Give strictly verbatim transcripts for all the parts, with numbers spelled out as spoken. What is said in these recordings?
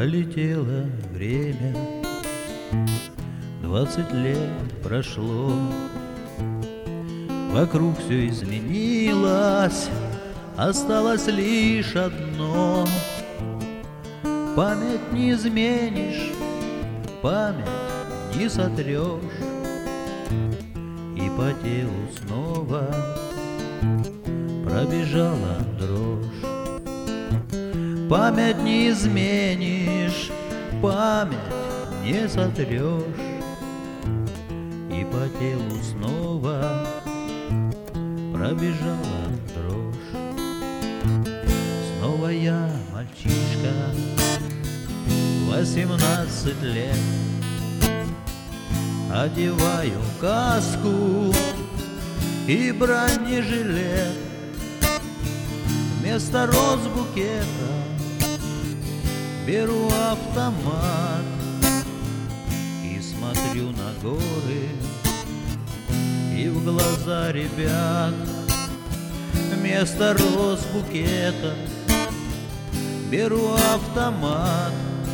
Пролетело время, двадцать лет прошло, вокруг все изменилось, осталось лишь одно. Память не изменишь, память не сотрешь, и по телу снова пробежала дрожь. Память не изменишь, память не сотрешь, и по телу снова пробежала дрожь. Снова я мальчишка, восемнадцать лет, одеваю каску и бронежилет. Вместо роз букета беру автомат и смотрю на горы и в глаза ребят. Вместо роз букета беру автомат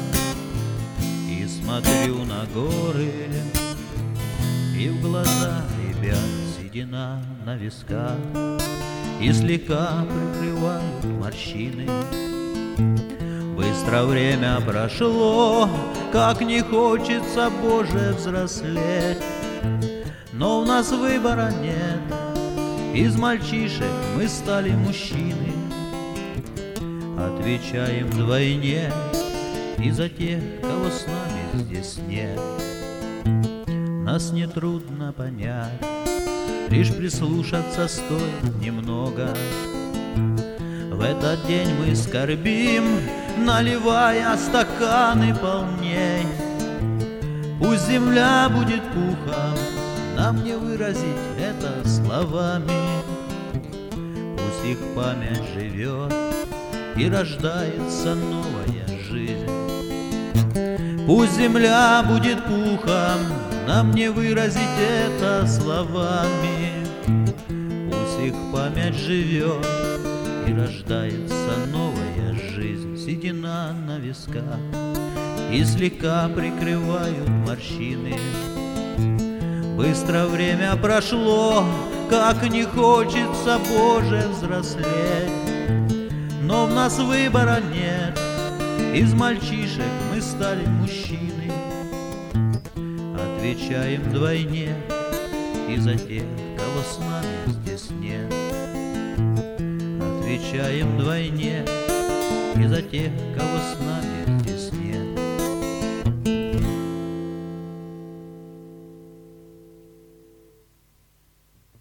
и смотрю на горы и в глаза ребят. Седина на висках и слегка прикрывают морщины. Быстро время прошло, как не хочется, Боже, взрослеть. Но у нас выбора нет, из мальчишек мы стали мужчины. Отвечаем вдвойне и за тех, кого с нами здесь нет. Нас нетрудно понять, лишь прислушаться стоит немного. В этот день мы скорбим, наливая стаканы полней. Пусть земля будет пухом, нам не выразить это словами. Пусть их память живет и рождается новая жизнь. Пусть земля будет пухом, нам не выразить это словами. Пусть их память живет и рождается новая жизнь. Седина на висках и слегка прикрывают морщины. Быстро время прошло, как не хочется, Боже, взрослеть. Но в нас выбора нет, из мальчишек мы стали мужчины. Отвечаем вдвойне и за тех, кого с нами здесь нет. Отвечаем вдвойне и за тех, кого с нами